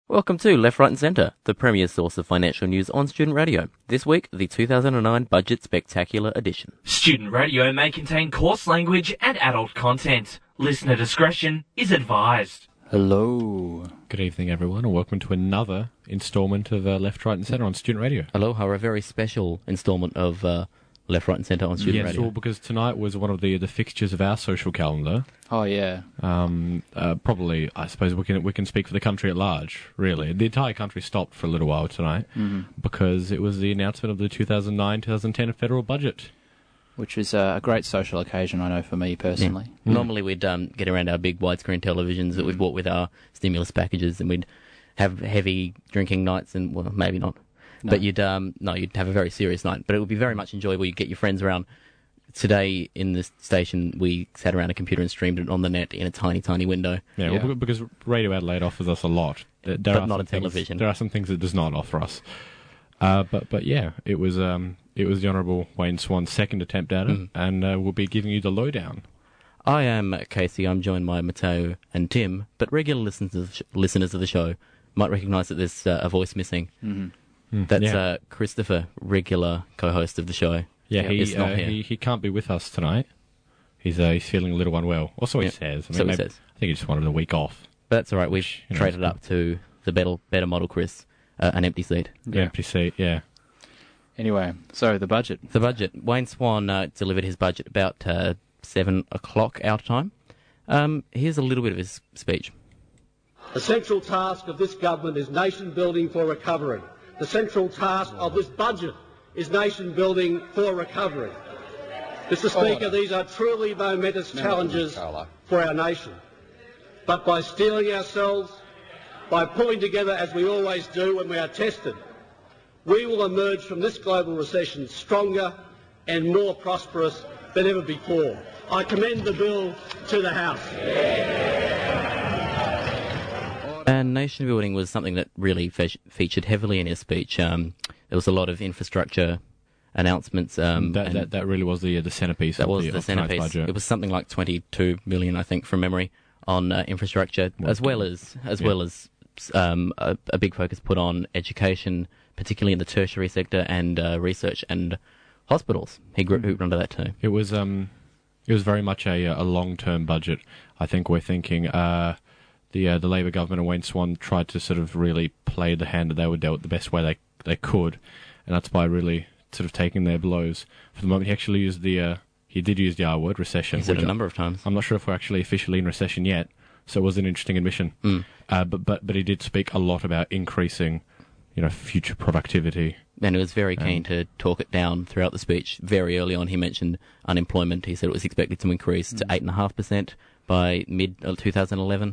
Welcome to Left, Right and Centre, the premier source of financial news on Student Radio. This week, the 2009 Budget Spectacular Edition. Student Radio may contain coarse language and adult content. Listener discretion is advised. Hello. Good evening, everyone, and welcome to another instalment of Left, Right and Centre on Student Radio. Aloha, a very special instalment of Left, Right and Centre on Student Radio. Yes, well, because tonight was one of the fixtures of our social calendar. Oh, yeah. Probably, I suppose we can speak for the country at large, really. The entire country stopped for a little while tonight because it was the announcement of the 2009-2010 federal budget. Which is a great social occasion, I know, for me personally. Yeah. Normally we'd get around our big widescreen televisions that we've bought with our stimulus packages, and we'd have heavy drinking nights, and, well, maybe not. No. But you'd have a very serious night. But it would be very much enjoyable. You'd get your friends around. Today, in this station, we sat around a computer and streamed it on the net in a tiny, tiny window. Yeah. Well, because Radio Adelaide offers us a lot. But not a television. There are some things it does not offer us. But yeah, it was the Honourable Wayne Swan's second attempt at it, and we'll be giving you the lowdown. I am Casey. I'm joined by Matteo and Tim, but regular listeners of the show might recognise that there's a voice missing. That's Christopher, regular co-host of the show. Yeah, he can't be with us tonight. He's feeling a little unwell. Also, he says. He says. I think he just wanted a week off. But that's all right. We've traded up to the better model, Chris. An empty seat. Yeah. Empty seat, yeah. Anyway, so the budget. The budget. Wayne Swan delivered his budget about 7 o'clock our time. Here's a little bit of his speech. The central task of this government is nation building for recovery. The central task of this budget is nation building for recovery. Mr. Speaker, these are truly momentous challenges for our nation. But by steeling ourselves, by pulling together as we always do when we are tested, we will emerge from this global recession stronger and more prosperous than ever before. I commend the bill to the House. And nation building was something that really featured heavily in his speech. There was a lot of infrastructure announcements. That really was the centrepiece. That was the centrepiece. Budget. It was something like 22 million, I think, from memory, on infrastructure, as well as a big focus put on education, particularly in the tertiary sector, and research and hospitals. He grouped under that too. It was very much a long-term budget. I think we're thinking the Labor government and Wayne Swan tried to sort of really play the hand that they were dealt the best way they could, and that's by really sort of taking their blows. For the moment, he actually used he did use the R word, recession. He said it a number of times. I'm not sure if we're actually officially in recession yet, so it was an interesting admission. But he did speak a lot about increasing, future productivity. And he was very keen to talk it down throughout the speech. Very early on, he mentioned unemployment. He said it was expected to increase to 8.5% by mid-2011.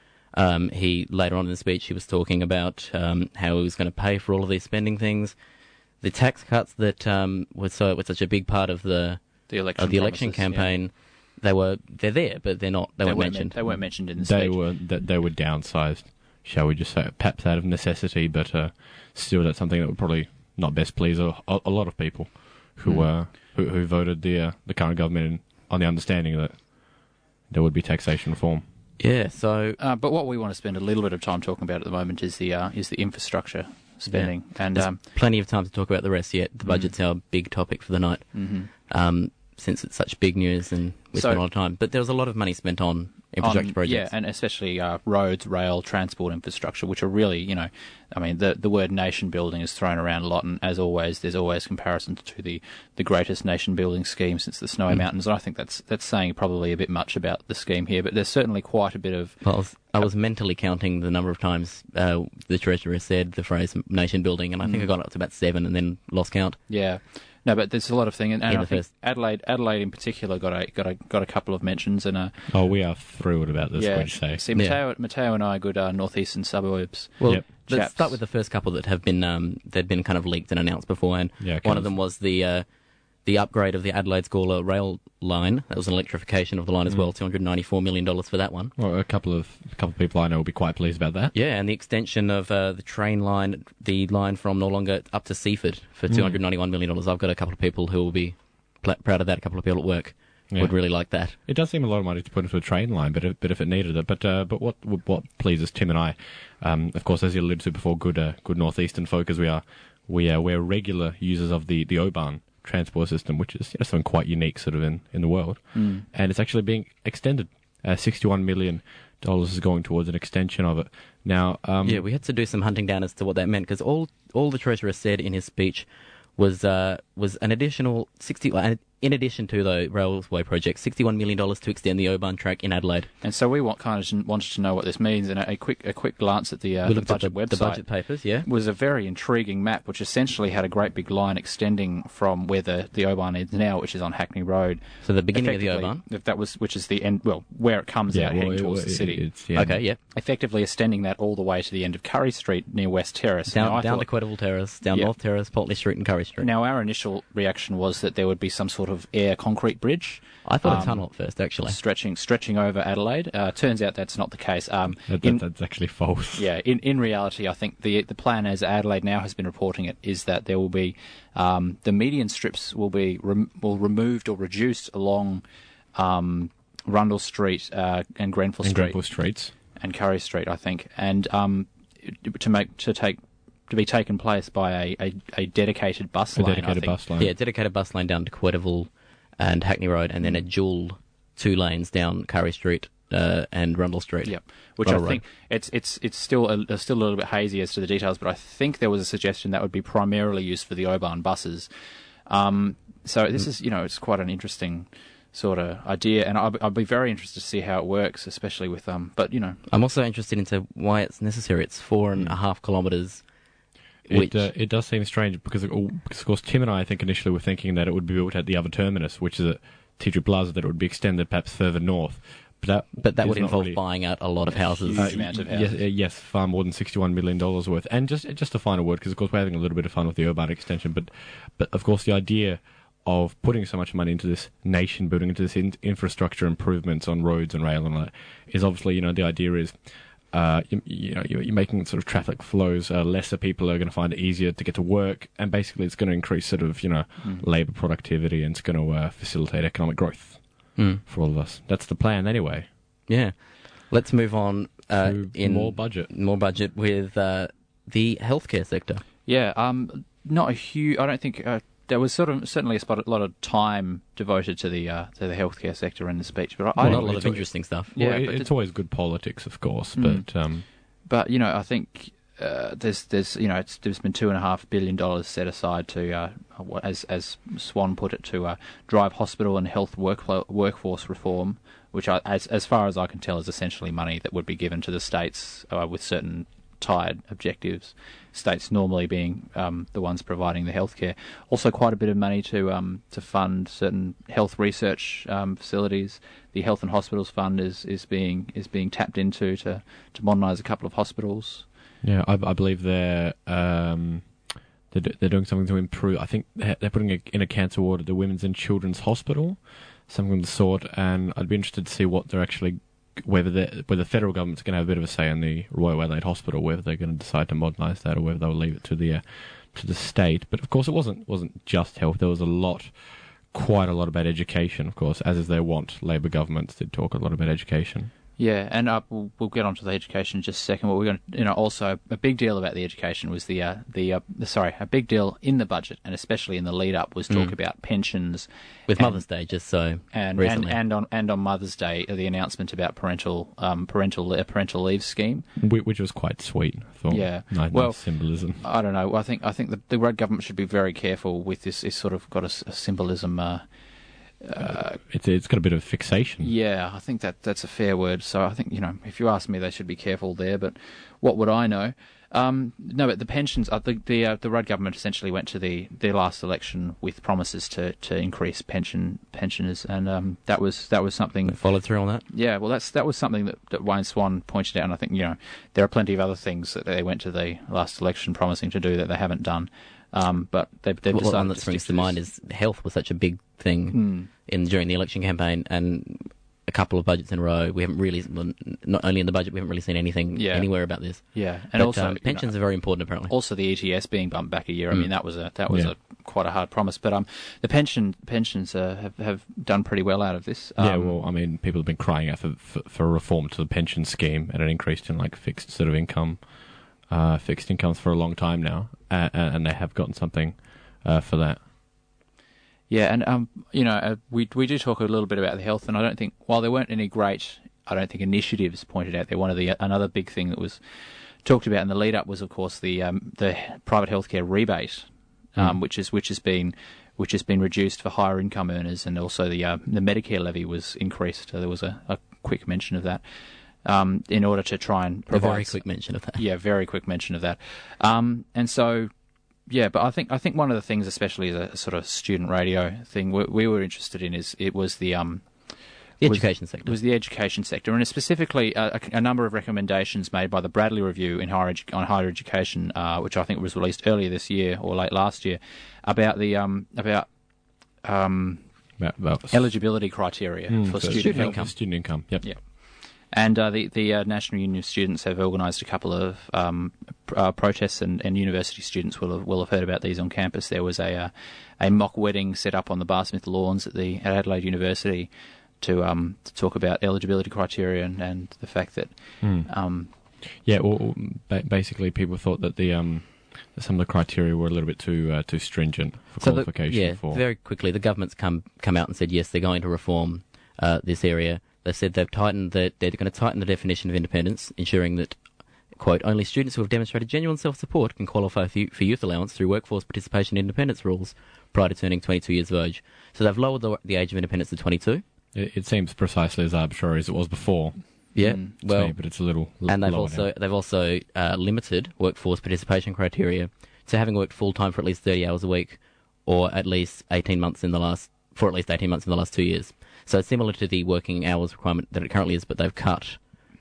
He later on in the speech, he was talking about how he was going to pay for all of these spending things. The tax cuts that were such a big part of the election campaign, they're there, but they weren't mentioned. They weren't mentioned in the speech. They were downsized, shall we just say, perhaps out of necessity, but still that's something that would probably not best please a lot of people who voted the current government on the understanding that there would be taxation reform. Yeah. So, but what we want to spend a little bit of time talking about at the moment is the infrastructure spending, and there's plenty of time to talk about the rest yet. The budget's our big topic for the night, since it's such big news and we spent a lot of time. But there was a lot of money spent on infrastructure projects. Yeah, and especially roads, rail, transport infrastructure, which are really, the word nation building is thrown around a lot, and as always, there's always comparisons to the greatest nation building scheme since the Snowy Mountains, and I think that's saying probably a bit much about the scheme here, but there's certainly quite a bit of... Well, I was mentally counting the number of times the Treasurer said the phrase nation building, and I think I got up to about 7 and then lost count. Yeah. No, but there's a lot of things, and I think Adelaide in particular got a couple of mentions, and we are thrilled about this. Would you say? See, Matteo and I are good northeastern suburbs. Well, let's start with the first couple that have been kind of leaked and announced beforehand. Yeah, one of them was the upgrade of the Adelaide-Gawler rail line. That was an electrification of the line as well. $294 million for that one. Well, a couple of people I know will be quite pleased about that. Yeah, and the extension of the train line, the line from Noarlunga up to Seaford for $291 million. I've got a couple of people who will be proud of that. A couple of people at work would really like that. It does seem a lot of money to put into a train line, but if it needed it. But what pleases Tim and I, of course, as you alluded to before, good northeastern folk as we are, we're regular users of the Oban transport system, which is something quite unique sort of in the world, and it's actually being extended. $61 million is going towards an extension of it. Now, we had to do some hunting down as to what that meant, because all the Treasurer said in his speech was an additional in addition to the railway project, $61 million to extend the Oban track in Adelaide. And so we wanted to know what this means, and a quick glance at the budget website. The budget papers, was a very intriguing map, which essentially had a great big line extending from where the Oban is now, which is on Hackney Road. So the beginning of the Oban, which is the end, where it comes out heading towards the city. Okay, yeah. Effectively extending that all the way to the end of Curry Street near West Terrace. Down to Quetterville Terrace, down North Terrace, Potley Street and Curry Street. Now, our initial reaction was that there would be some sort of air concrete bridge. I thought a tunnel at first, actually. Stretching over Adelaide. Turns out that's not the case. That's actually false. Yeah, in reality, I think the plan, as Adelaide Now has been reporting it, is that there will be the median strips will be removed or reduced along Rundle Street and Grenfell Street. And Curry Street, I think, and to be taken place by a dedicated bus line. Yeah, dedicated bus line down to Quetterville and Hackney Road, and then a dual 2 lanes down Curry Street and Rundle Street. Yep. Which I think it's still a little bit hazy as to the details, but I think there was a suggestion that would be primarily used for the Oban buses. So this is, it's quite an interesting sort of idea, and I'll be very interested to see how it works, especially with but I'm also interested into why it's necessary. It's 4.5 kilometres. It does seem strange because of course, Tim and I think initially were thinking that it would be built at the other terminus, which is at Tidri Plaza, that it would be extended perhaps further north. But that would involve buying out a lot of houses. Huge amount of houses. Yes, far more than $61 million worth. And just a final word, because of course we're having a little bit of fun with the Oban extension, but of course the idea of putting so much money into this nation building, into this infrastructure improvements on roads and rail and all that, is obviously, the idea is you're making sort of traffic flows, lesser people are going to find it easier to get to work, and basically it's going to increase sort of, labour productivity, and it's going to facilitate economic growth for all of us. That's the plan anyway. Yeah. Let's move on in more budget with the healthcare sector. Yeah, not a huge. I don't think there was certainly a lot of time devoted to the healthcare sector in the speech, but not a lot of interesting stuff. Yeah, it's always good politics, of course, but I think there's been $2.5 billion set aside to as Swan put it, to drive hospital and health workforce reform, which as far as I can tell is essentially money that would be given to the states with certain tied objectives, states normally being the ones providing the healthcare. Also, quite a bit of money to fund certain health research facilities. The Health and Hospitals Fund is being tapped into to modernise a couple of hospitals. Yeah, I believe they're doing something to improve. I think they're putting in a cancer ward at the Women's and Children's Hospital, something of the sort. And I'd be interested to see what they're actually. Whether the federal government's going to have a bit of a say in the Royal Adelaide Hospital, whether they're going to decide to modernise that, or whether they'll leave it to the state. But of course, it wasn't just health. There was quite a lot about education. Of course, as is their wont, Labor governments did talk a lot about education. Yeah, and we'll get onto the education in just a second. But we're going to, also a big deal about the education was a big deal in the budget, and especially in the lead up, was talk about pensions with Mother's Day, just so recently. and on Mother's Day, the announcement about parental leave scheme, which was quite sweet. I thought. Yeah, nice symbolism. I don't know. I think the Rudd government should be very careful with this. It's sort of got a symbolism. It's got a bit of fixation. Yeah, I think that's a fair word. So I think, if you ask me, they should be careful there. But what would I know? No, but the pensions. The Rudd government essentially went to their last election with promises to increase pensioners, and that was something. They followed through on that. Yeah, well, that was something that Wayne Swan pointed out, and I think there are plenty of other things that they went to the last election promising to do that they haven't done. But they've decided. One that springs to mind is health was such a big thing during the election campaign, and a couple of budgets in a row, we haven't really, not only in the budget, we haven't really seen anything anywhere about this. Yeah, and also pensions are very important apparently. Also, the ETS being bumped back a year. I mean, that was a quite a hard promise. But the pensions have done pretty well out of this. Yeah, well, I mean, people have been crying out for a reform to the pension scheme and an increase in like fixed sort of income, fixed incomes for a long time now, and they have gotten something for that. Yeah, and we do talk a little bit about the health, and I don't think, while there weren't any great, initiatives pointed out there, another big thing that was talked about in the lead up was, of course, the private healthcare rebate, which has been reduced for higher income earners, and also the Medicare levy was increased. So there was a quick mention of that, in order to try and provide a very quick mention of that. Yeah, very quick mention of that, and so. Yeah, but I think one of the things, especially as a sort of student radio thing, we were interested in was the education sector. Was the education sector, and specifically a number of recommendations made by the Bradley Review on higher education, which I think was released earlier this year or late last year, about the eligibility criteria for student income. Student income. Yep. Yeah. And the National Union of Students have organised a couple of protests, and university students will have heard about these on campus. There was a mock wedding set up on the Bar Smith lawns at Adelaide University to talk about eligibility criteria and the fact that basically people thought that some of the criteria were a little bit too stringent for qualification. Very quickly, the government's come out and said yes, they're going to reform this area. They said they're going to tighten the definition of independence, ensuring that, quote, only students who have demonstrated genuine self-support can qualify for youth allowance through workforce participation independence rules prior to turning 22 years of age. So they've lowered the age of independence to 22. It seems precisely as arbitrary as it was before. Yeah, but it's a little. And they've also limited workforce participation criteria to having worked full time for at least 30 hours a week, or at least 18 months in the last 2 years. So it's similar to the working hours requirement that it currently is, but they've cut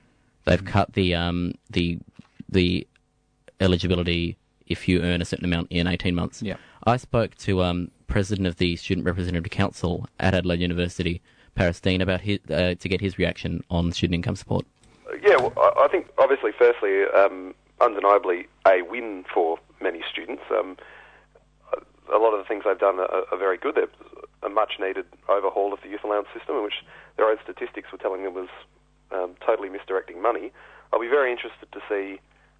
the eligibility if you earn a certain amount in 18 months. Yeah. I spoke to President of the Student Representative Council at Adelaide University, Paris Dean, about to get his reaction on student income support. Yeah, well, I think obviously, firstly, undeniably a win for many students. A lot of the things they've done are very good. They're a much-needed overhaul of the youth allowance system, in which their own statistics were telling them was totally misdirecting money. I'll be very interested to see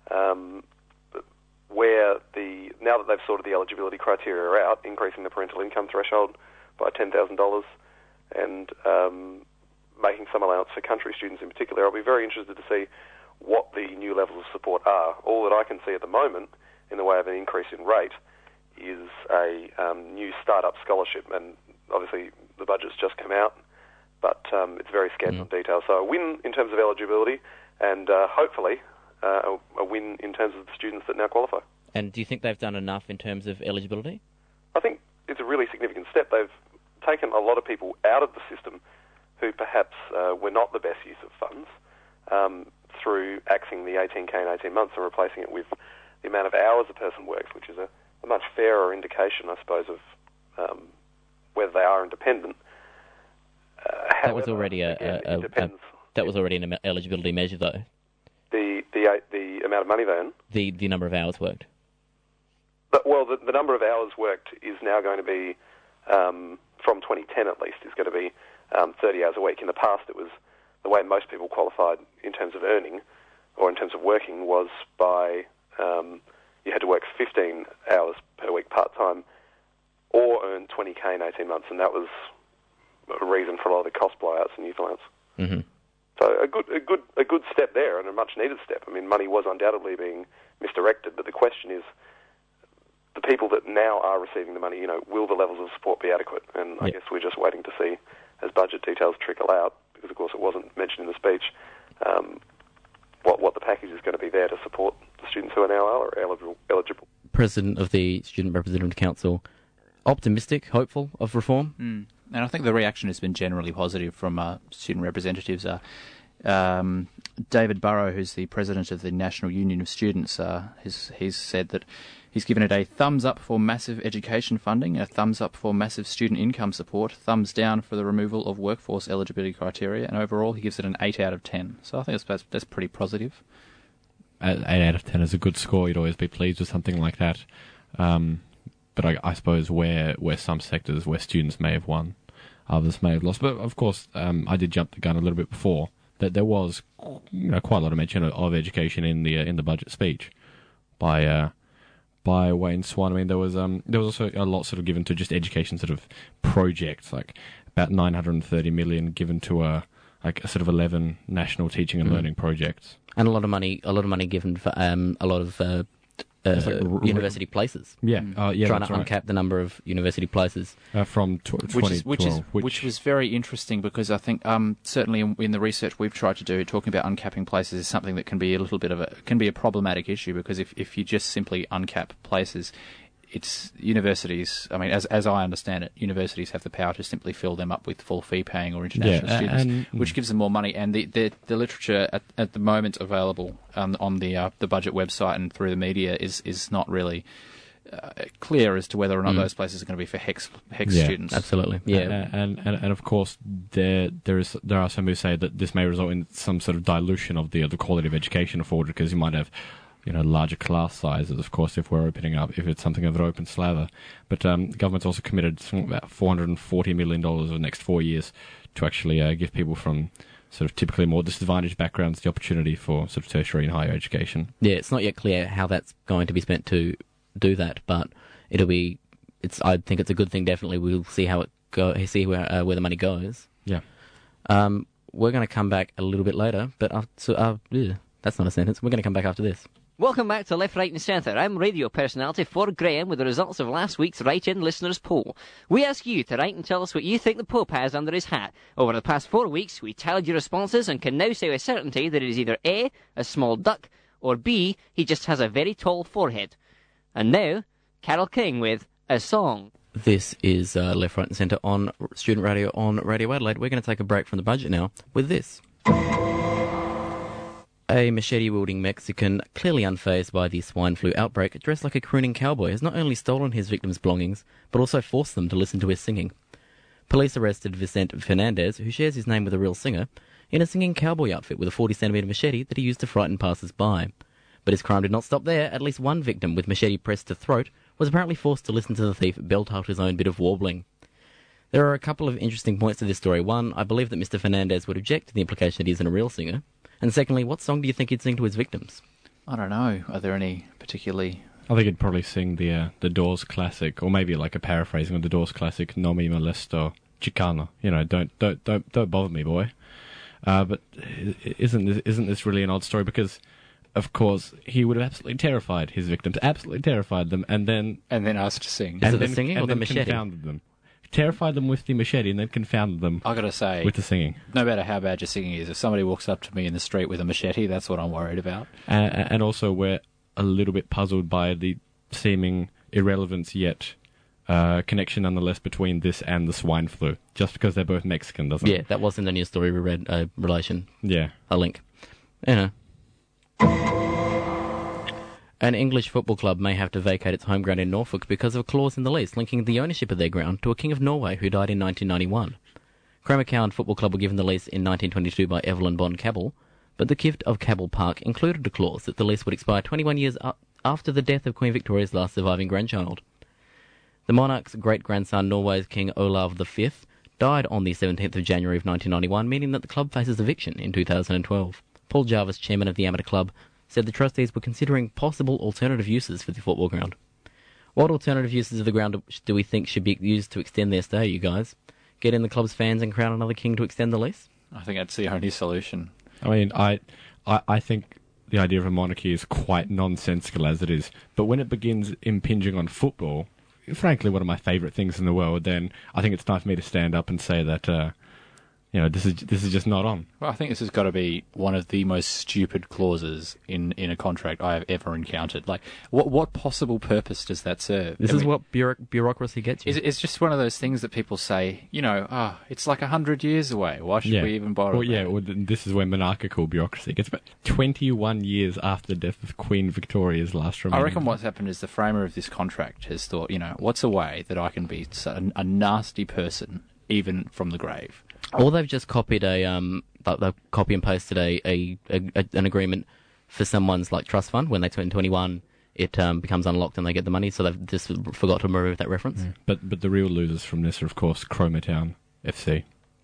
where now that they've sorted the eligibility criteria out, increasing the parental income threshold by $10,000 and making some allowance for country students in particular, I'll be very interested to see what the new levels of support are. All that I can see at the moment in the way of an increase in rate is a new start-up scholarship, and obviously the budget's just come out, but it's very scant on detail. So a win in terms of eligibility, and hopefully a win in terms of the students that now qualify. And do you think they've done enough in terms of eligibility? I think it's a really significant step. They've taken a lot of people out of the system who perhaps were not the best use of funds through axing the 18K in 18 months and replacing it with the amount of hours a person works, which is a much fairer indication, I suppose, of whether they are independent. That was already an eligibility measure, though. The amount of money they earn. The number of hours worked. The number of hours worked is now going to be, from 2010 at least, is going to be 30 hours a week. In the past, it was the way most people qualified in terms of earning or in terms of working was by you had to work 15 hours per week part-time or earn 20K in 18 months, and that was a reason for a lot of the cost blowouts and youth allowance. Mm-hmm. So a good step there, and a much-needed step. I mean, money was undoubtedly being misdirected, but the question is, the people that now are receiving the money, will the levels of support be adequate? And I guess we're just waiting to see as budget details trickle out, because of course it wasn't mentioned in the speech, what the package is going to be there to support the students who are now eligible. President of the Student Representative Council, optimistic, hopeful of reform? And I think the reaction has been generally positive from student representatives. David Burrow, who's the president of the National Union of Students, he's said that he's given it a thumbs up for massive education funding, a thumbs up for massive student income support, thumbs down for the removal of workforce eligibility criteria, and overall he gives it an 8 out of 10. So I think that's pretty positive. 8 out of 10 is a good score. You'd always be pleased with something like that. but I suppose where some sectors where students may have won, others may have lost. But of course, I did jump the gun a little bit before that there was quite a lot of mention of education in the budget speech by Wayne Swan. I mean, there was also a lot sort of given to just education sort of projects, like about 930 million given to a sort of 11 national teaching and learning projects, and a lot of money given for a lot of university places. Yeah, trying to uncap the number of university places from 2012, which was very interesting, because I think certainly in the research we've tried to do, talking about uncapping places is something that can be a problematic issue, because if you just simply uncap places, it's universities. I mean, as I understand it, universities have the power to simply fill them up with full fee paying or international students, which gives them more money. And the literature at the moment available on the budget website and through the media is not really clear as to whether or not those places are going to be for HECS students. Absolutely, yeah. And of course there are some who say that this may result in some sort of dilution of the quality of education afforded, because you might have larger class sizes, of course, if we're opening up, if it's something of an open slather. But the government's also committed about $440 million over the next 4 years to actually give people from sort of typically more disadvantaged backgrounds the opportunity for sort of tertiary and higher education. Yeah, it's not yet clear how that's going to be spent to do that, but I think it's a good thing, definitely. We'll see how see where the money goes. Yeah. We're going to come back a little bit later, but that's not a sentence. We're going to come back after this. Welcome back to Left, Right and Centre. I'm radio personality Ford Graham with the results of last week's Write-In Listeners' Poll. We ask you to write and tell us what you think the Pope has under his hat. Over the past 4 weeks, we tallied your responses and can now say with certainty that it is either A, a small duck, or B, he just has a very tall forehead. And now, Carol King with A Song. This is Left, Right and Centre on Student Radio on Radio Adelaide. We're going to take a break from the budget now with this. A machete-wielding Mexican, clearly unfazed by the swine flu outbreak, dressed like a crooning cowboy, has not only stolen his victims' belongings, but also forced them to listen to his singing. Police arrested Vicente Fernandez, who shares his name with a real singer, in a singing cowboy outfit with a 40cm machete that he used to frighten passers-by. But his crime did not stop there. At least one victim, with machete pressed to throat, was apparently forced to listen to the thief belt out his own bit of warbling. There are a couple of interesting points to this story. One, I believe that Mr. Fernandez would object to the implication that he isn't a real singer. And secondly, what song do you think he'd sing to his victims? I don't know. Are there any particularly... I think he'd probably sing the Doors classic, or maybe like a paraphrasing of the Doors classic, "No me molesto, Chicano." Don't bother me, boy. But isn't this really an odd story? Because, of course, he would have absolutely terrified his victims, absolutely terrified them, and then asked to sing. Is it the singing or the machete? Confounded them. Terrified them with the machete and then confounded them. I gotta say, with the singing. No matter how bad your singing is, if somebody walks up to me in the street with a machete, that's what I'm worried about. And also, we're a little bit puzzled by the seeming irrelevance yet connection, nonetheless, between this and the swine flu. Just because they're both Mexican, doesn't it? Yeah, that was in the news story we read. Relation. Yeah, a link. An English football club may have to vacate its home ground in Norfolk because of a clause in the lease linking the ownership of their ground to a King of Norway who died in 1991. Cromercown Football Club were given the lease in 1922 by Evelyn Bond Cabell, but the gift of Cabell Park included a clause that the lease would expire 21 years after the death of Queen Victoria's last surviving grandchild. The monarch's great-grandson, Norway's King Olav V, died on the 17th of January of 1991, meaning that the club faces eviction in 2012. Paul Jarvis, chairman of the amateur club, said the trustees were considering possible alternative uses for the football ground. What alternative uses of the ground do we think should be used to extend their stay, you guys? Get in the club's fans and crown another king to extend the lease? I think that's the only solution. I mean, I think the idea of a monarchy is quite nonsensical as it is, but when it begins impinging on football, frankly one of my favourite things in the world, then I think it's time for me to stand up and say that this is just not on. Well, I think this has got to be one of the most stupid clauses in a contract I have ever encountered. Like, what possible purpose does that serve? This is what bureaucracy gets you. It's just one of those things that people say, it's like 100 years away. Why should we even bother? This is where monarchical bureaucracy gets. But 21 years after the death of Queen Victoria's last remaining... I reckon what's happened is the framer of this contract has thought, what's a way that I can be a nasty person even from the grave? Or they've just copied they've copy and pasted an agreement for someone's like trust fund when they turn 21 it becomes unlocked and they get the money. So they've just forgot to remove that reference. But the real losers from this are, of course, Chromatown FC.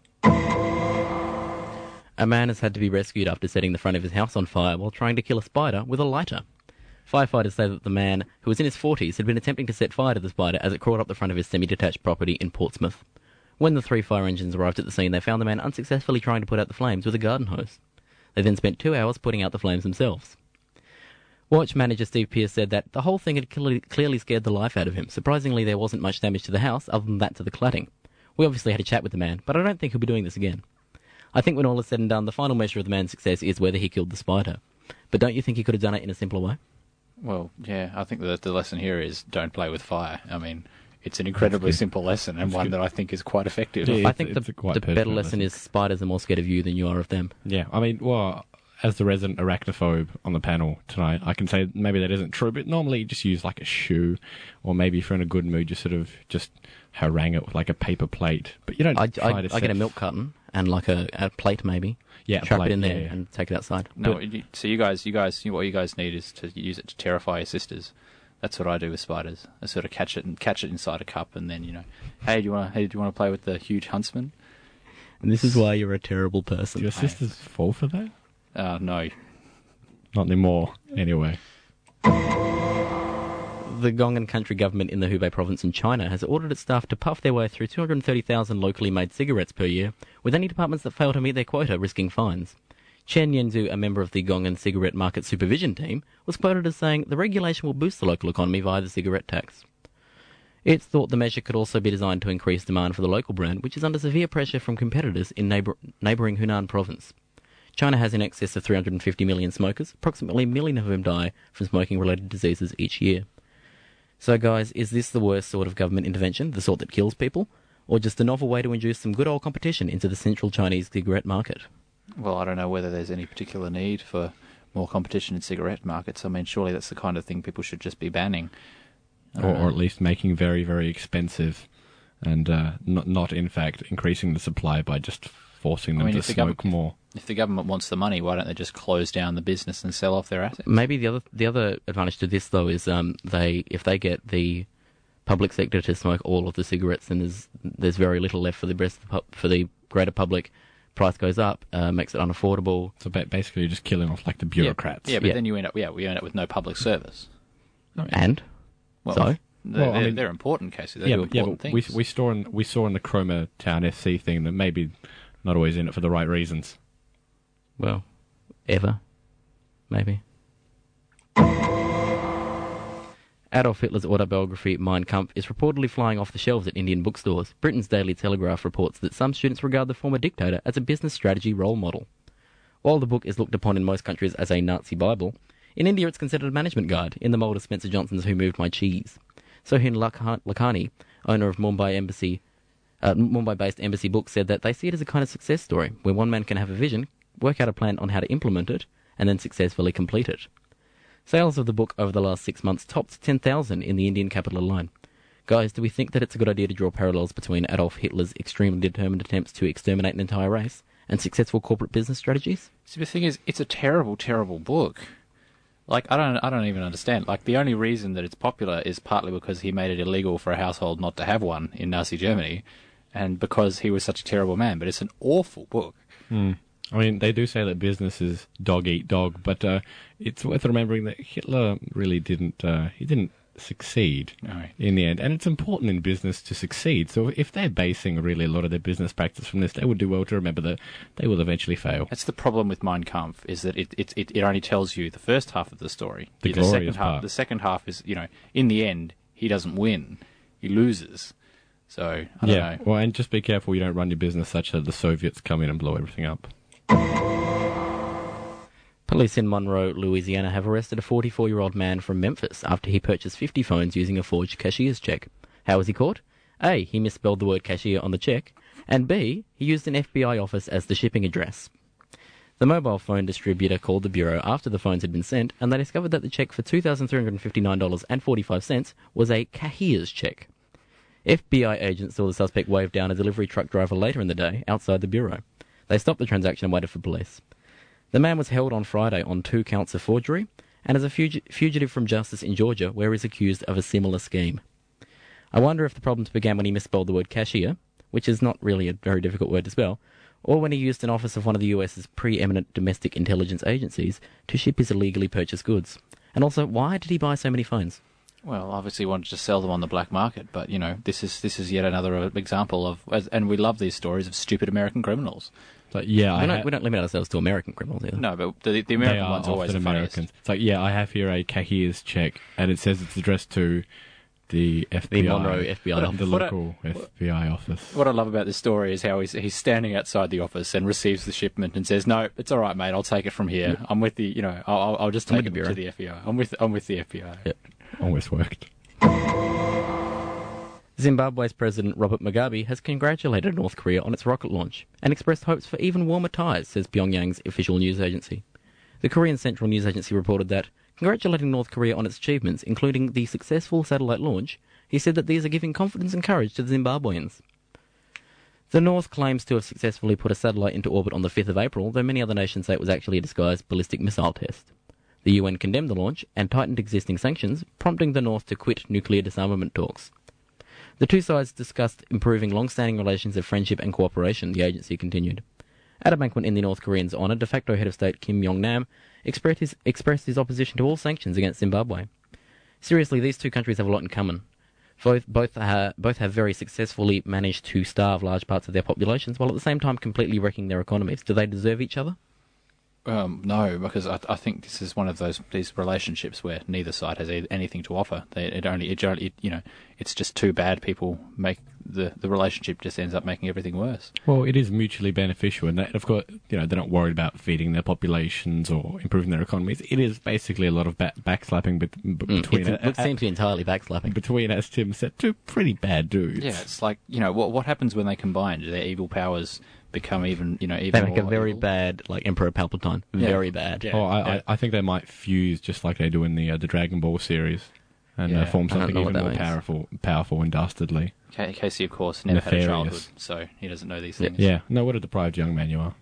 A man has had to be rescued after setting the front of his house on fire while trying to kill a spider with a lighter. Firefighters say that the man, who was in his 40s, had been attempting to set fire to the spider as it crawled up the front of his semi-detached property in Portsmouth. When the 3 fire engines arrived at the scene, they found the man unsuccessfully trying to put out the flames with a garden hose. They then spent 2 hours putting out the flames themselves. Watch manager Steve Pearce said that the whole thing had clearly scared the life out of him. Surprisingly, there wasn't much damage to the house other than that to the cladding. We obviously had a chat with the man, but I don't think he'll be doing this again. I think when all is said and done, the final measure of the man's success is whether he killed the spider. But don't you think he could have done it in a simpler way? Well, yeah, I think that the lesson here is don't play with fire. I mean, it's an incredibly simple lesson and one that I think is quite effective. Yeah, I think the better lesson is spiders are more scared of you than you are of them. Yeah, I mean, well, as the resident arachnophobe on the panel tonight, I can say maybe that isn't true, but normally you just use like a shoe, or maybe if you're in a good mood, you sort of just harangue it with like a paper plate. But you don't I get a milk carton and like a plate maybe. Yeah, trap plate, it in there yeah. and take it outside. No, so you guys, what you guys need is to use it to terrify your sisters. That's what I do with spiders. I sort of catch it inside a cup, and then hey, do you want to play with the huge huntsman? And this is why you're a terrible person. Do your sisters fall for that? No, not anymore. Anyway, the Gongan country government in the Hubei province in China has ordered its staff to puff their way through 230,000 locally made cigarettes per year, with any departments that fail to meet their quota risking fines. Chen Yanzu, a member of the Gongan cigarette market supervision team, was quoted as saying the regulation will boost the local economy via the cigarette tax. It's thought the measure could also be designed to increase demand for the local brand, which is under severe pressure from competitors in neighbouring Hunan province. China has in excess of 350 million smokers, approximately 1 million of whom die from smoking-related diseases each year. So guys, is this the worst sort of government intervention, the sort that kills people, or just a novel way to induce some good old competition into the central Chinese cigarette market? Well, I don't know whether there's any particular need for more competition in cigarette markets. I mean, surely that's the kind of thing people should just be banning. or at least making very, very expensive, and not in fact increasing the supply by just forcing them to smoke more. If the government wants the money, why don't they just close down the business and sell off their assets? Maybe the other advantage to this though is if they get the public sector to smoke all of the cigarettes, then there's very little left for the rest for the greater public. Price goes up, makes it unaffordable. So basically, you're just killing off like the bureaucrats. Yeah, but then we end up with no public service. And Well, they're important cases. They do important things. We saw in the Chroma Town FC thing that maybe not always in it for the right reasons. Well, ever, maybe. Adolf Hitler's autobiography, Mein Kampf, is reportedly flying off the shelves at Indian bookstores. Britain's Daily Telegraph reports that some students regard the former dictator as a business strategy role model. While the book is looked upon in most countries as a Nazi Bible, in India it's considered a management guide, in the mould of Spencer Johnson's Who Moved My Cheese. Sohin Lakhani, owner of Mumbai-based Embassy Books, said that they see it as a kind of success story, where one man can have a vision, work out a plan on how to implement it, and then successfully complete it. Sales of the book over the last 6 months topped 10,000 in the Indian capital alone. Guys, do we think that it's a good idea to draw parallels between Adolf Hitler's extremely determined attempts to exterminate an entire race and successful corporate business strategies? See, the thing is, it's a terrible, terrible book. Like, I don't even understand. Like, the only reason that it's popular is partly because he made it illegal for a household not to have one in Nazi Germany, and because he was such a terrible man. But it's an awful book. I mean, they do say that business is dog eat dog, but it's worth remembering that Hitler really didn't succeed in the end. And it's important in business to succeed. So if they're basing really a lot of their business practice from this, they would do well to remember that they will eventually fail. That's the problem with Mein Kampf, is that it only tells you the first half of the story. The glorious part. The second half is, in the end, he doesn't win. He loses. So, I don't know. Well, and just be careful you don't run your business such that the Soviets come in and blow everything up. Police in Monroe, Louisiana have arrested a 44-year-old man from Memphis after he purchased 50 phones using a forged cashier's check. How was he caught? A, he misspelled the word cashier on the check, and B, he used an FBI office as the shipping address. The mobile phone distributor called the bureau after the phones had been sent, and they discovered that the check for $2,359.45 was a cashier's check. FBI agents saw the suspect wave down a delivery truck driver later in the day outside the bureau. They stopped the transaction and waited for police. The man was held on Friday on 2 counts of forgery and is a fugitive from justice in Georgia, where he's accused of a similar scheme. I wonder if the problems began when he misspelled the word cashier, which is not really a very difficult word to spell, or when he used an office of one of the US's preeminent domestic intelligence agencies to ship his illegally purchased goods. And also, why did he buy so many phones? Well, obviously he wanted to sell them on the black market, but, this is yet another example of, and we love these stories of stupid American criminals. But yeah, we don't limit ourselves to American criminals either. No, but the American they are ones are always often the Americans. funniest. It's like, I have here a Cahir's check, and it says it's addressed to the FBI. The Monroe FBI office. The local FBI office. What I love about this story is how he's standing outside the office and receives the shipment and says, "No, it's all right, mate. I'll take it from here. I'm with the, I'll just take it to the FBI. I'm with the FBI." Yep. Almost worked. Zimbabwe's President Robert Mugabe has congratulated North Korea on its rocket launch and expressed hopes for even warmer ties, says Pyongyang's official news agency. The Korean Central News Agency reported that, congratulating North Korea on its achievements, including the successful satellite launch, he said that these are giving confidence and courage to the Zimbabweans. The North claims to have successfully put a satellite into orbit on the 5th of April, though many other nations say it was actually a disguised ballistic missile test. The UN condemned the launch and tightened existing sanctions, prompting the North to quit nuclear disarmament talks. The two sides discussed improving long-standing relations of friendship and cooperation, the agency continued. At a banquet in the North Koreans' honour, de facto head of state Kim Jong-nam expressed his opposition to all sanctions against Zimbabwe. Seriously, these two countries have a lot in common. Both have very successfully managed to starve large parts of their populations, while at the same time completely wrecking their economies. Do they deserve each other? No, because I think this is one of these relationships where neither side has anything to offer. It's just too bad. People make the relationship just ends up making everything worse. Well, it is mutually beneficial, and of course, they're not worried about feeding their populations or improving their economies. It is basically a lot of backslapping between. It seems to be entirely backslapping between, as Tim said, two pretty bad dudes. Yeah, it's like what happens when they combine? Do their evil powers become even they make a very evil? Bad, like Emperor Palpatine. Very bad. Yeah. I think they might fuse just like they do in the Dragon Ball series, and form something even more powerful and dastardly. Casey, of course, never had a childhood, so he doesn't know these things. Yeah. No, what a deprived young man you are.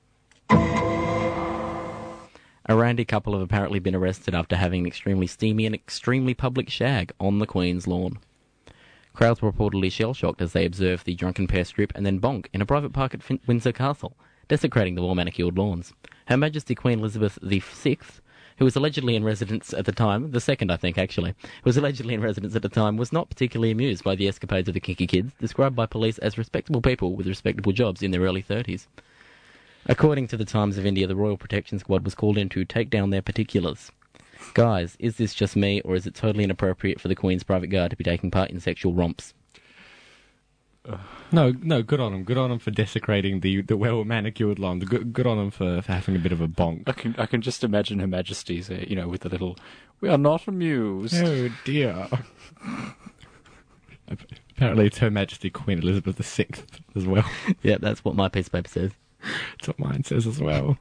A randy couple have apparently been arrested after having an extremely steamy and extremely public shag on the Queen's lawn. Crowds were reportedly shell-shocked as they observed the drunken pair strip and then bonk in a private park at Windsor Castle, desecrating the well-manicured lawns. Her Majesty Queen Elizabeth VI, who was allegedly in residence at the time, the second I think actually, who was allegedly in residence at the time, was not particularly amused by the escapades of the kinky kids, described by police as respectable people with respectable jobs in their early 30s. According to the Times of India, the Royal Protection Squad was called in to take down their particulars. Guys, is this just me, or is it totally inappropriate for the Queen's private guard to be taking part in sexual romps? No, good on them. Good on them for desecrating the well-manicured lawn. Good on them for having a bit of a bonk. I can just imagine Her Majesty's, with the little, "We are not amused." Oh, dear. Apparently it's Her Majesty Queen Elizabeth VI as well. Yeah, that's what my piece of paper says. That's what mine says as well.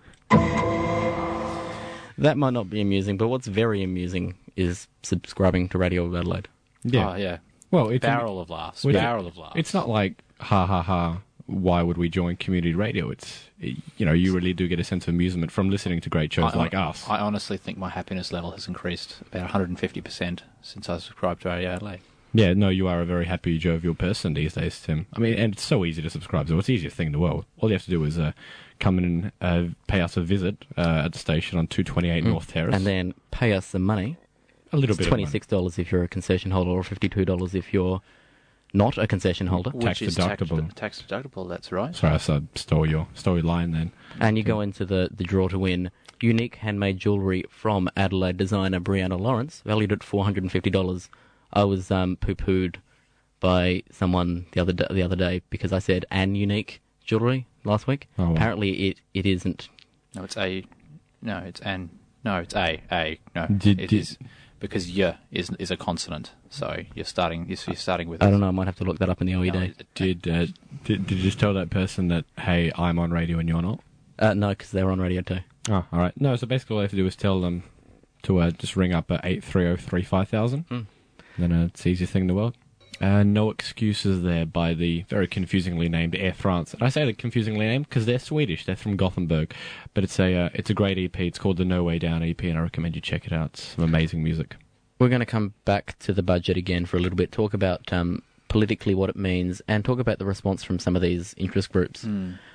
That might not be amusing, but what's very amusing is subscribing to Radio Adelaide. Yeah. Oh, yeah. Well, it's barrel of laughs. It's not like, ha, ha, ha, why would we join community radio? You really do get a sense of amusement from listening to great shows like us. I honestly think my happiness level has increased about 150% since I subscribed to Radio Adelaide. Yeah, no, you are a very happy, jovial person these days, Tim. I mean, and it's so easy to subscribe, so it's the easiest thing in the world. All you have to do is come in and pay us a visit at the station on 228 North Terrace. And then pay us some money. A little bit $26 if you're a concession holder, or $52 if you're not a concession holder. Tax deductible. Tax deductible, that's right. Sorry, I stole your line then. And you go into the draw to win unique handmade jewellery from Adelaide designer Brianna Lawrence, valued at $450. I was poo-pooed by someone the other day because I said "an unique jewellery" last week. Oh, well. Apparently it isn't. No, it's a. No, it's an. No, it's a. No, it is because "y" is a consonant. So you're starting with. I don't know. I might have to look that up in the OED. No, did you just tell that person that, hey, I'm on radio and you're not? No, because they were on radio too. Oh, all right. No, so basically all I have to do is tell them to just ring up at 83035000. Then it's the easiest thing in the world. No excuses there by the very confusingly named Air France. And I say they're confusingly named because they're Swedish. They're from Gothenburg. But it's a great EP. It's called the No Way Down EP, and I recommend you check it out. It's some amazing music. We're going to come back to the budget again for a little bit, talk about politically what it means, and talk about the response from some of these interest groups.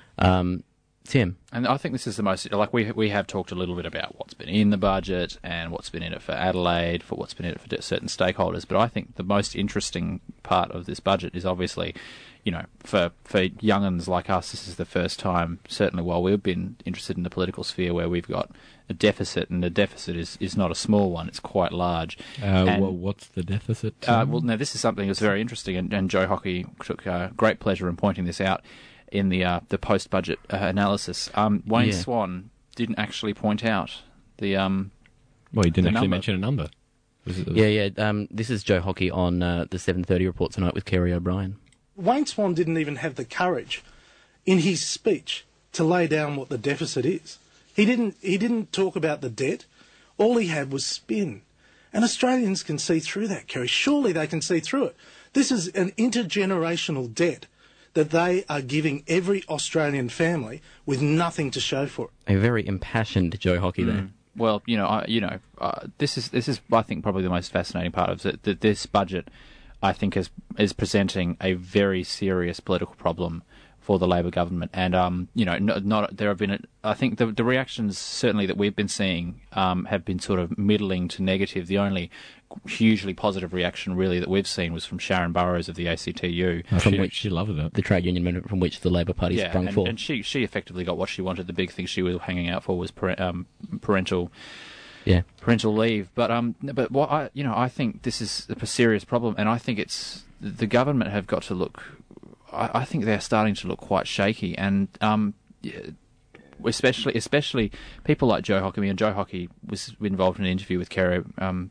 Tim? And I think this is the most, like, we have talked a little bit about what's been in the budget and what's been in it for Adelaide, for what's been in it for certain stakeholders, but I think the most interesting part of this budget is obviously, you know, for young'uns like us, this is the first time, certainly while we've been interested in the political sphere, where we've got a deficit, and the deficit is not a small one, it's quite large. Well, what's the deficit? Well, no, this is something that's very interesting, and Joe Hockey took great pleasure in pointing this out in the post-budget analysis. Wayne Swan didn't actually point out the well, he didn't actually mention a number. This is Joe Hockey on the 7:30 report tonight with Kerry O'Brien. Wayne Swan didn't even have the courage in his speech to lay down what the deficit is. He didn't talk about the debt. All he had was spin. And Australians can see through that, Kerry. Surely they can see through it. This is an intergenerational debt that they are giving every Australian family with nothing to show for it. A very impassioned Joe Hockey there. Well, this is I think probably the most fascinating part of it. That this budget, I think, is presenting a very serious political problem for the Labor government, and there have been. I think the reactions certainly that we've been seeing have been sort of middling to negative. The only hugely positive reaction really that we've seen was from Sharon Burrows of the ACTU, from which she loved it. The trade union movement from which the Labor Party sprung forth. And she effectively got what she wanted. The big thing she was hanging out for was parental leave. But what I think this is a serious problem, and I think it's the government have got to look. I think they're starting to look quite shaky, and especially people like Joe Hockey. And Joe Hockey was involved in an interview with Kerry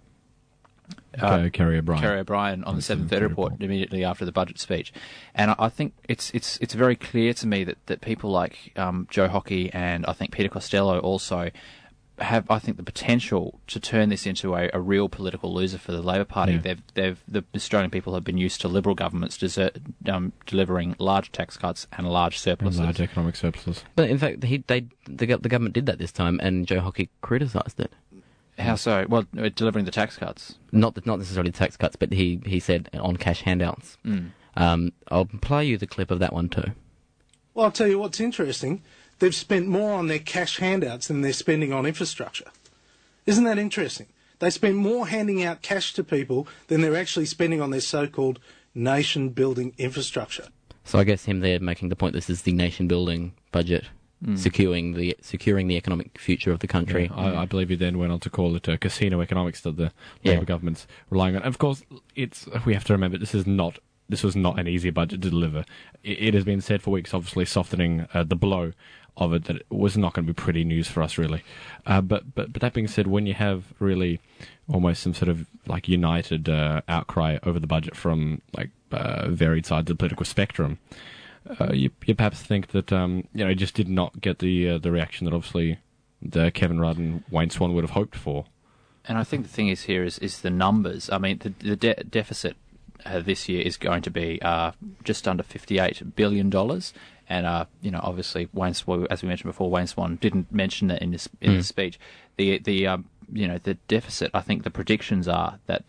O'Brien on the 7:30 report immediately after the budget speech, and I think it's very clear to me that people like Joe Hockey and I think Peter Costello also have, I think, the potential to turn this into a real political loser for the Labor Party. The Australian people have been used to Liberal governments delivering large tax cuts and large surpluses. And large economic surpluses. But in fact, the government did that this time, and Joe Hockey criticised it. How so? Well, delivering the tax cuts. Not necessarily the tax cuts, but he said on cash handouts. I'll play you the clip of that one too. Well, I'll tell you what's interesting. They've spent more on their cash handouts than they're spending on infrastructure. Isn't that interesting? They spend more handing out cash to people than they're actually spending on their so-called nation-building infrastructure. So I guess him there making the point this is the nation-building budget, securing the economic future of the country. Yeah, I believe he then went on to call it casino economics that the Labor government's relying on. And of course, we have to remember this was not an easy budget to deliver. It has been said for weeks, obviously softening the blow of it, that it was not going to be pretty news for us, really. But that being said, when you have really almost some sort of like united outcry over the budget from like varied sides of the political spectrum, you perhaps think that it just did not get the reaction that obviously Kevin Rudd and Wayne Swan would have hoped for. And I think the thing is here is the numbers. I mean, the deficit this year is going to be just under $58 billion. And, obviously, Wayne Swan, as we mentioned before, Wayne Swan didn't mention that in his speech. The deficit, I think the predictions are that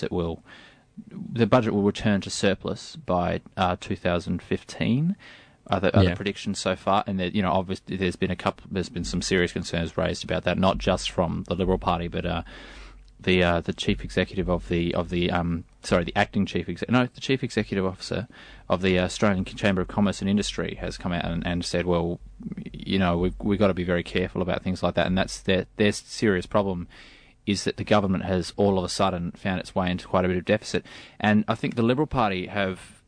the budget will return to surplus by 2015. Are the predictions so far? And obviously there's been some serious concerns raised about that, not just from the Liberal Party, but the chief executive the acting chief executive, the chief executive officer of the Australian Chamber of Commerce and Industry has come out and said, well, we've got to be very careful about things like that, and that's their serious problem, is that the government has all of a sudden found its way into quite a bit of deficit. And I think the Liberal Party have,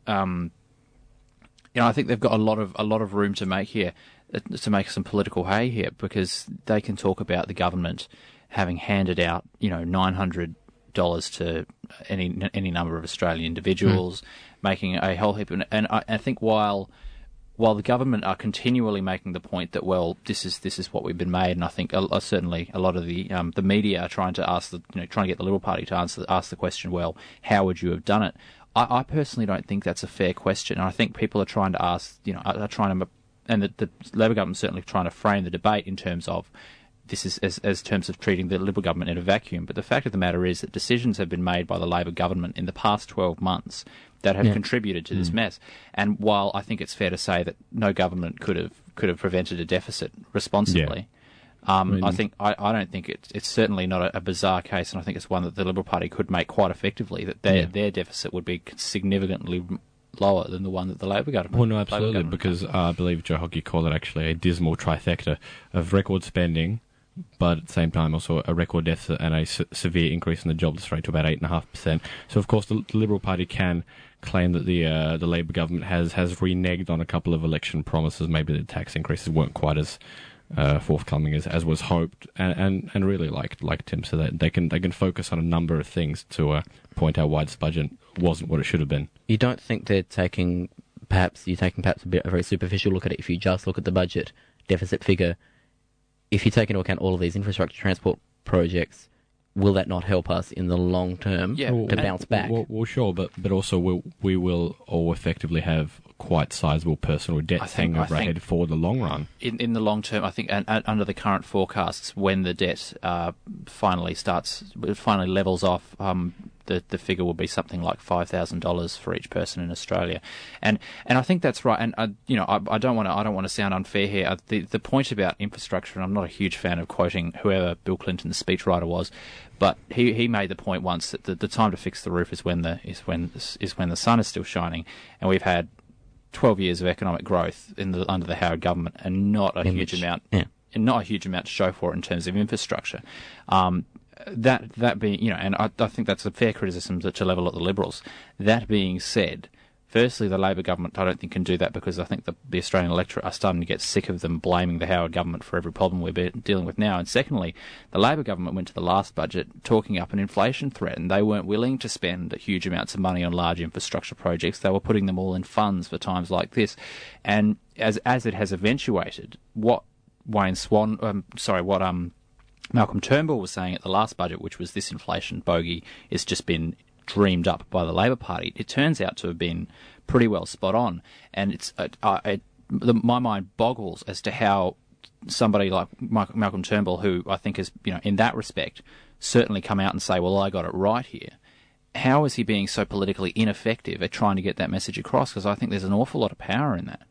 I think they've got a lot of room to make here, to make some political hay here, because they can talk about the government having handed out, $900 to any number of Australian individuals, making a whole heap of, and I think while while the government are continually making the point that, well, this is what we've been made, and I think certainly a lot of the media are trying to trying to get the Liberal Party to ask the question, well, how would you have done it? I personally don't think that's a fair question, and I think people are trying to ask, and the Labor government's certainly trying to frame the debate in terms of this is as terms of treating the Liberal government in a vacuum. But the fact of the matter is that decisions have been made by the Labor government in the past 12 months that have contributed to this mess. And while I think it's fair to say that no government could have prevented a deficit responsibly, I don't think it's certainly not a bizarre case, and I think it's one that the Liberal Party could make quite effectively, that their deficit would be significantly lower than the one that the Labor government. Well, no, absolutely, because I believe Joe Hockey called it actually a dismal trifecta of record spending, but at the same time also a record deficit and a severe increase in the jobless rate to about 8.5%. So, of course, the Liberal Party can claim that the Labor government has reneged on a couple of election promises. Maybe the tax increases weren't quite as forthcoming as was hoped, and really, like Tim said, that they can focus on a number of things to point out why this budget wasn't what it should have been. You don't think they're taking perhaps a very superficial look at it if you just look at the budget deficit figure? If you take into account all of these infrastructure transport projects, will that not help us in the long term to bounce back? Well, sure, but also we will all effectively have quite sizable personal debt hanging over our head for the long run. In the long term, I think, and under the current forecasts, when the debt finally levels off, the figure will be something like $5,000 for each person in Australia, and I think that's right. And I don't want to sound unfair here. The point about infrastructure, and I'm not a huge fan of quoting whoever Bill Clinton's speechwriter was, but he made the point once that the time to fix the roof is when the sun is still shining, and we've had 12 years of economic growth under the Howard government, and not a huge amount to show for it in terms of infrastructure. That being, and I think that's a fair criticism to level at the Liberals. That being said, firstly, the Labor government I don't think can do that, because I think the Australian electorate are starting to get sick of them blaming the Howard government for every problem we're dealing with now. And secondly, the Labor government went to the last budget talking up an inflation threat, and they weren't willing to spend huge amounts of money on large infrastructure projects. They were putting them all in funds for times like this. And as it has eventuated, what Malcolm Turnbull was saying at the last budget, which was this inflation bogey has just been dreamed up by the Labor Party, it turns out to have been pretty well spot on. And my mind boggles as to how somebody like Malcolm Turnbull, who I think has, in that respect, certainly come out and say, well, I got it right here. How is he being so politically ineffective at trying to get that message across? Because I think there's an awful lot of power in that.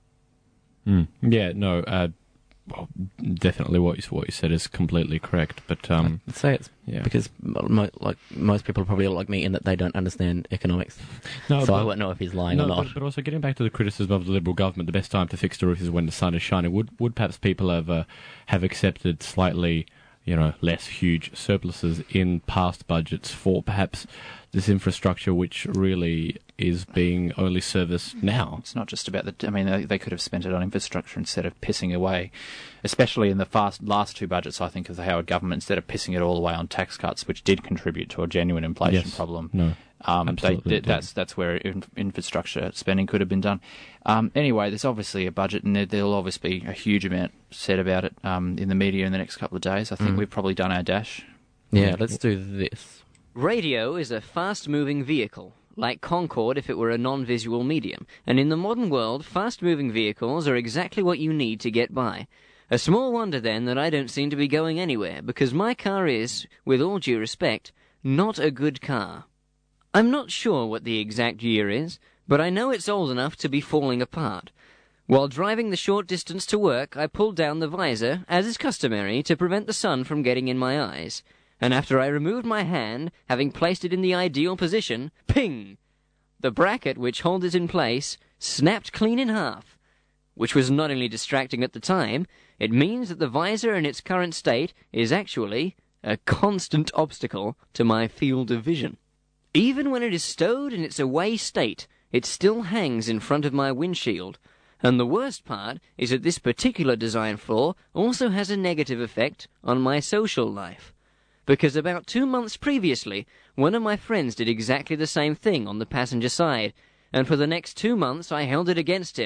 Well, definitely what you said is completely correct, but I'd say it's because most people are probably like me in that they don't understand economics. I won't know if he's lying or not. But also getting back to the criticism of the Liberal government, the best time to fix the roof is when the sun is shining. Would perhaps people have accepted slightly less huge surpluses in past budgets for perhaps this infrastructure, which really is being only serviced now? It's not just about they could have spent it on infrastructure instead of pissing away, especially in the last two budgets, I think, of the Howard government, instead of pissing it all away on tax cuts, which did contribute to a genuine inflation problem. No, absolutely. That's where infrastructure spending could have been done. Anyway, there's obviously a budget, and there'll obviously be a huge amount said about it in the media in the next couple of days. I think we've probably done our dash. Yeah, let's do this. Radio is a fast-moving vehicle, like Concorde if it were a non-visual medium, and in the modern world, fast-moving vehicles are exactly what you need to get by. A small wonder, then, that I don't seem to be going anywhere, because my car is, with all due respect, not a good car. I'm not sure what the exact year is, but I know it's old enough to be falling apart. While driving the short distance to work, I pulled down the visor, as is customary, to prevent the sun from getting in my eyes. And after I removed my hand, having placed it in the ideal position, ping! The bracket which holds it in place snapped clean in half, which was not only distracting at the time, it means that the visor in its current state is actually a constant obstacle to my field of vision. Even when it is stowed in its away state, it still hangs in front of my windshield. And the worst part is that this particular design flaw also has a negative effect on my social life. Because about 2 months previously, one of my friends did exactly the same thing on the passenger side, and for the next 2 months I held it against him,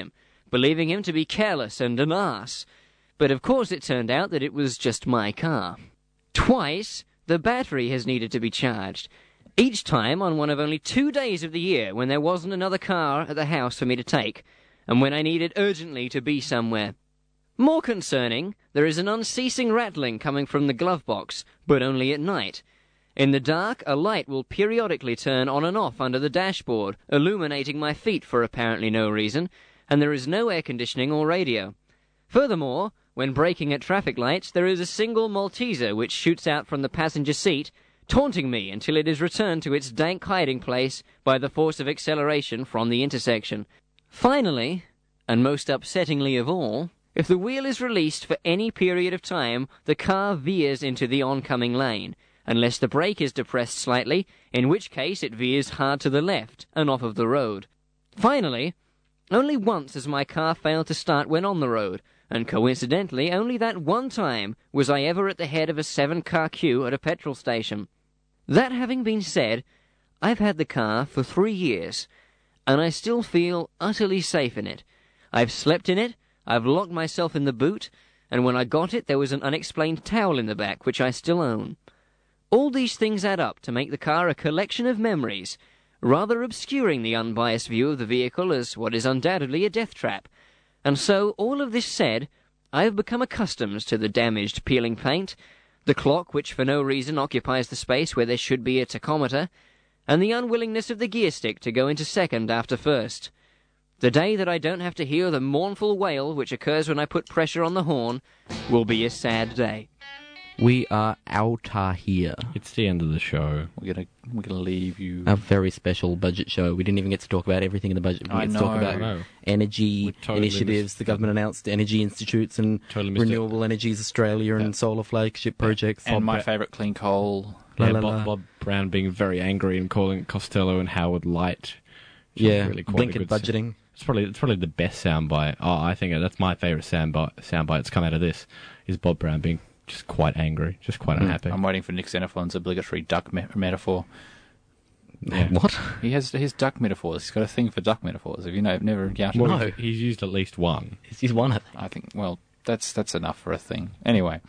believing him to be careless and an arse. But of course it turned out that it was just my car. Twice, the battery has needed to be charged. Each time on one of only 2 days of the year when there wasn't another car at the house for me to take, and when I needed urgently to be somewhere. More concerning, there is an unceasing rattling coming from the glove box, but only at night. In the dark, a light will periodically turn on and off under the dashboard, illuminating my feet for apparently no reason, and there is no air conditioning or radio. Furthermore, when braking at traffic lights, there is a single Malteser which shoots out from the passenger seat, taunting me until it is returned to its dank hiding place by the force of acceleration from the intersection. Finally, and most upsettingly of all, if the wheel is released for any period of time, the car veers into the oncoming lane, unless the brake is depressed slightly, in which case it veers hard to the left and off of the road. Finally, only once has my car failed to start when on the road, and coincidentally only that one time was I ever at the head of a 7-car queue at a petrol station. That having been said, I've had the car for 3 years, and I still feel utterly safe in it. I've slept in it, I've locked myself in the boot, and when I got it there was an unexplained towel in the back which I still own. All these things add up to make the car a collection of memories, rather obscuring the unbiased view of the vehicle as what is undoubtedly a death trap. And so, all of this said, I have become accustomed to the damaged, peeling paint, the clock which for no reason occupies the space where there should be a tachometer, and the unwillingness of the gear stick to go into second after first. The day that I don't have to hear the mournful wail which occurs when I put pressure on the horn will be a sad day. We are outta here. It's the end of the show. We're gonna leave you. A very special budget show. We didn't even get to talk about everything in the budget. We get to talk about energy initiatives. The government announced energy institutes and Renewable Energies Australia and solar flagship projects. And my favourite, clean coal. Bob Brown being very angry and calling Costello and Howard light. Really blinkered budgeting. It's probably the best soundbite. Oh, I think that's my favourite soundbite that's come out of this, is Bob Brown being just quite angry, just quite unhappy. I'm waiting for Nick Xenophon's obligatory duck metaphor. Yeah. What? He has his duck metaphors. He's got a thing for duck metaphors. Have you never encountered No. it? He's used at least one. He's used one, I think. I think, well, that's enough for a thing. Anyway.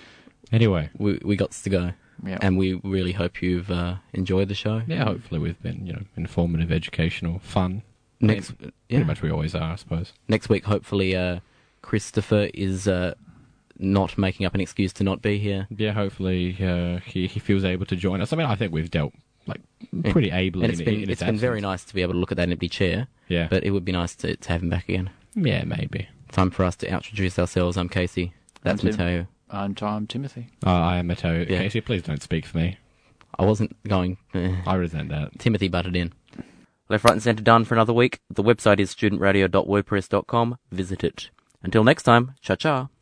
We got to go. Yeah. And we really hope you've enjoyed the show. Yeah, hopefully we've been, informative, educational, fun. Pretty much we always are, I suppose. Next week, hopefully, Christopher is not making up an excuse to not be here. Yeah, hopefully he feels able to join us. I mean, I think we've dealt pretty ably. And it's been very nice to be able to look at that empty chair. Yeah, but it would be nice to have him back again. Yeah, maybe. Time for us to introduce ourselves. I'm Casey. That's Matteo. I'm Timothy. I am Matteo. Yeah. Casey, please don't speak for me. I wasn't going. I resent that. Timothy butted in. Left, right and centre done for another week. The website is studentradio.wordpress.com. Visit it. Until next time, cha-cha.